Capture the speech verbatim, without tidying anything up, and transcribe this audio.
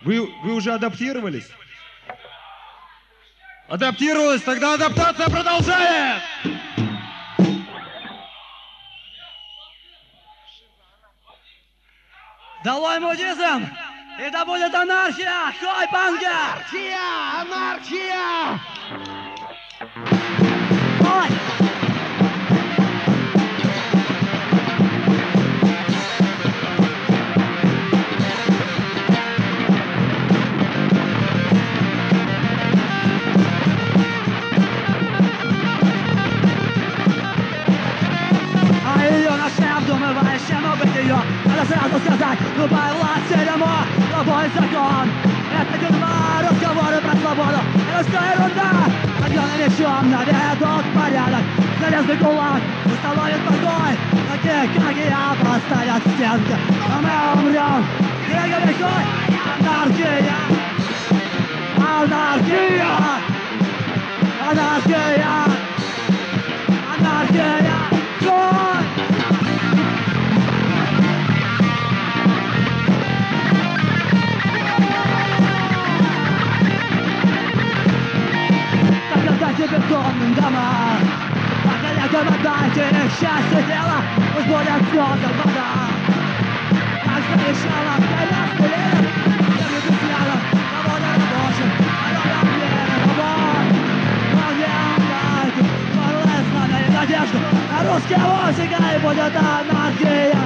Вы, вы уже адаптировались? Адаптировалась? Тогда адаптация продолжает! Долой мудизм! И да будет анархия! Хой, банга! Анархия! Анархия! Ой! А ее нашем думывающему быть ее надо сразу сказать: любая власть ему, любой закон. Это тюрьма, разговоры про свободу, это все ерунда. Огненным мечом наведут порядок, залезный кулак установит покой. Такие, как и я, поставят стенки, а мы умрем. Берега рекой, анархия, анархия, анархия, анархия, гой! Отдайте бетонным домам, а коллегам отдайте их счастье дела, пусть будет слезы вода. Как завещала коляску лет, землю без ядов, свобода рабочим, народом веры, свобод. Но не отдайте горло знамя и надежду на русские музыка, и будет анархия.